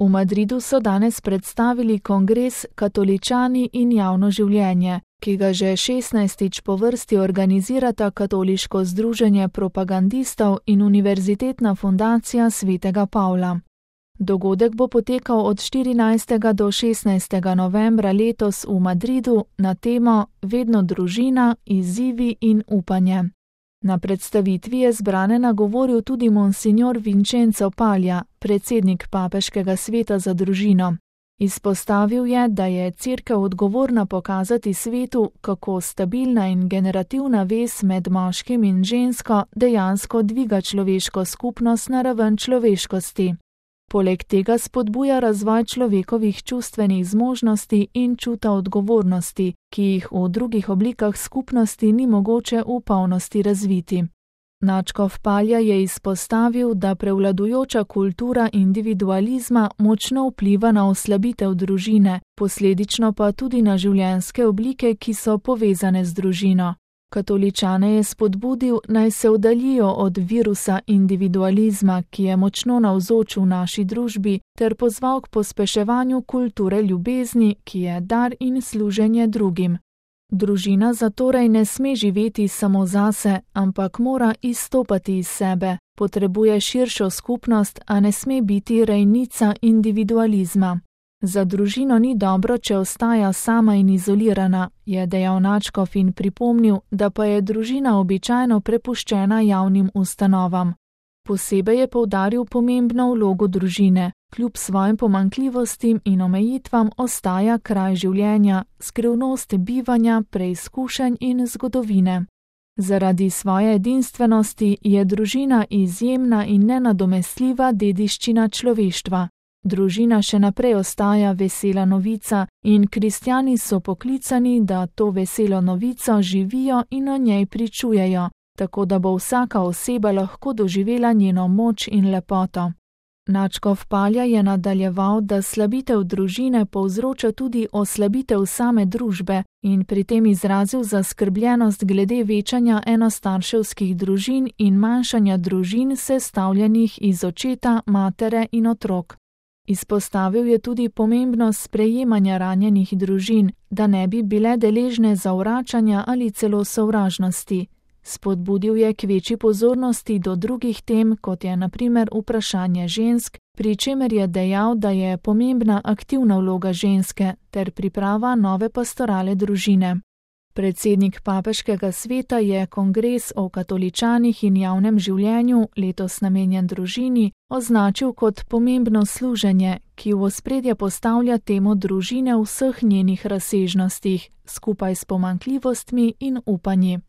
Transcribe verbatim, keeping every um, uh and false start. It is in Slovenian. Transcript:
V Madridu so danes predstavili kongres Katoličani in javno življenje, ki ga že šestnajstič po vrsti organizirata Katoliško združenje propagandistov in Univerzitetna fundacija svetega Pavla. Dogodek bo potekal od štirinajstega do šestnajstega novembra letos v Madridu na temo Vedno družina, izzivi in upanje. Na predstavitvi je zbrane nagovoril tudi monsignor Vincenzo Paglia, predsednik Papeškega sveta za družino. Izpostavil je, da je Cerkev odgovorna pokazati svetu, kako stabilna in generativna vez med moškim in žensko dejansko dviga človeško skupnost na raven človeškosti. Poleg tega spodbuja razvoj človekovih čustvenih zmožnosti in čuta odgovornosti, ki jih v drugih oblikah skupnosti ni mogoče v polnosti razviti. Nadškof Paglia je izpostavil, da prevladujoča kultura individualizma močno vpliva na oslabitev družine, posledično pa tudi na življenjske oblike, ki so povezane z družino. Katoličane je spodbudil, naj se oddaljijo od virusa individualizma, ki je močno navzoč v naši družbi, ter pozval k pospeševanju kulture ljubezni, ki je dar in služenje drugim. Družina zatorej ne sme živeti samo zase, ampak mora izstopati iz sebe, potrebuje širšo skupnost, a ne sme biti rejnica individualizma. Za družino ni dobro, če ostaja sama in izolirana, je dejal nadškof in pripomnil, da pa je družina običajno prepuščena javnim ustanovam. Posebej je poudaril pomembno vlogo družine. Kljub svojim pomanjkljivostim in omejitvam ostaja kraj življenja, skrivnost bivanja, preizkušenj in zgodovine. Zaradi svoje edinstvenosti je družina izjemna in nenadomestljiva dediščina človeštva. Družina še naprej ostaja vesela novica in kristjani so poklicani, da to veselo novico živijo in o njej pričujejo, tako da bo vsaka oseba lahko doživela njeno moč in lepoto. Nadškof Paglia je nadaljeval, da slabitev družine povzroča tudi oslabitev same družbe in pri tem izrazil zaskrbljenost glede večanja enostarševskih družin in manjšanja družin sestavljenih iz očeta, matere in otrok. Izpostavil je tudi pomembnost sprejemanja ranjenih družin, da ne bi bile deležne zavračanja ali celo sovražnosti. Spodbudil je k večji pozornosti do drugih tem, kot je na primer vprašanje žensk, pri čemer je dejal, da je pomembna aktivna vloga ženske ter priprava nove pastorale družine. Predsednik Papeškega sveta je kongres o katoličanih in javnem življenju, letos namenjen družini, označil kot pomembno služenje, ki v ospredje postavlja temo družine v vseh njenih razsežnostih, skupaj s pomanjkljivostmi in upanji.